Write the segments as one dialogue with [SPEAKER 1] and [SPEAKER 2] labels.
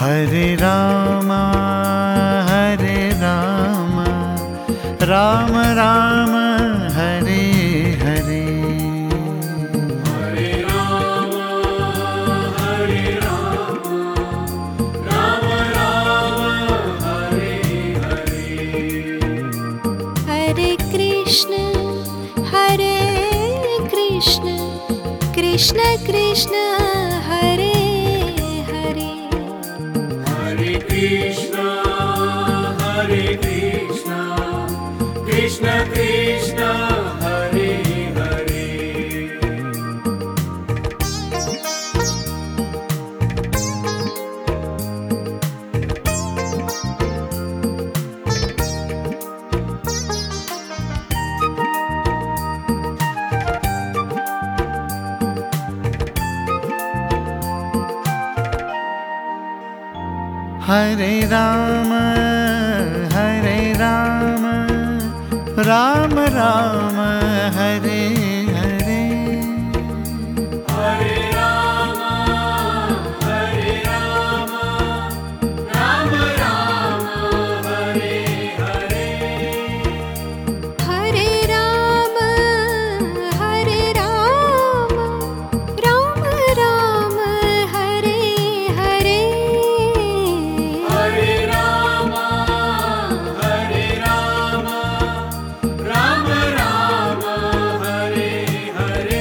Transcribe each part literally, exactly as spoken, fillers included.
[SPEAKER 1] Hare Ram Hare Ram Ram Ram Hare Hare.
[SPEAKER 2] Hare Ram Hare Ram Ram Ram Hare Hare.
[SPEAKER 3] Hare Krishna Hare Krishna Krishna Krishna Hare Hare.
[SPEAKER 2] Hare Krishna Hare Krishna Krishna Krishna Hare Hare.
[SPEAKER 1] Hare Ram Hare Ram Ram Ram Hare Hare.
[SPEAKER 2] Hare Ram Hare Ram Ram Ram Hare Hare.
[SPEAKER 3] Hare Ram Hare Ram Ram Ram Hare Hare.
[SPEAKER 2] Hare Ram Hare Ram Ram Ram Hare Hare.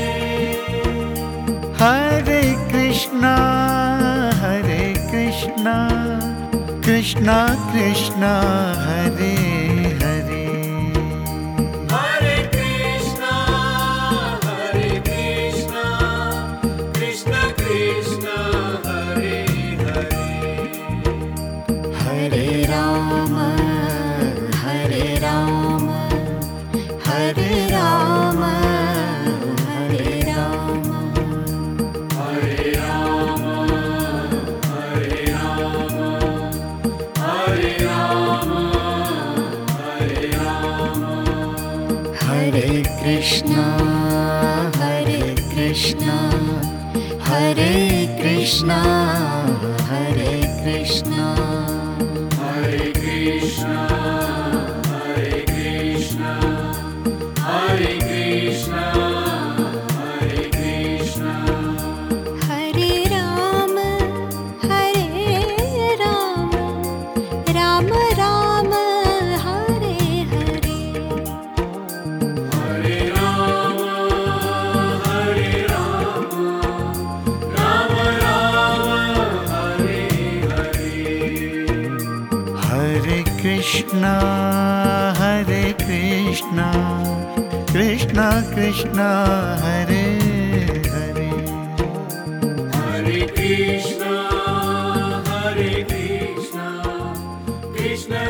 [SPEAKER 1] Hare Krishna Hare Krishna Krishna Krishna Hare Hare.
[SPEAKER 2] Hare Krishna Hare Krishna Krishna Krishna Hare Hare.
[SPEAKER 3] Hare Ram Hare Ram Hare Ram Hare Ram.
[SPEAKER 2] Hare Ram Hare Ram Hare Ram Hare Ram.
[SPEAKER 3] Hare Krishna Hare Krishna Hare Krishna Hare Krishna.
[SPEAKER 2] Hare Krishna Hare Krishna Hare Krishna Hare Krishna.
[SPEAKER 3] Hare Ram Hare Ram Ram Ram Hare Hare.
[SPEAKER 2] Hare Ram Hare Ram Ram Ram Hare Hare.
[SPEAKER 1] Hare Krishna Hare Krishna Krishna Krishna Hare Hare.
[SPEAKER 2] Hare Krishna Hare Krishna Krishna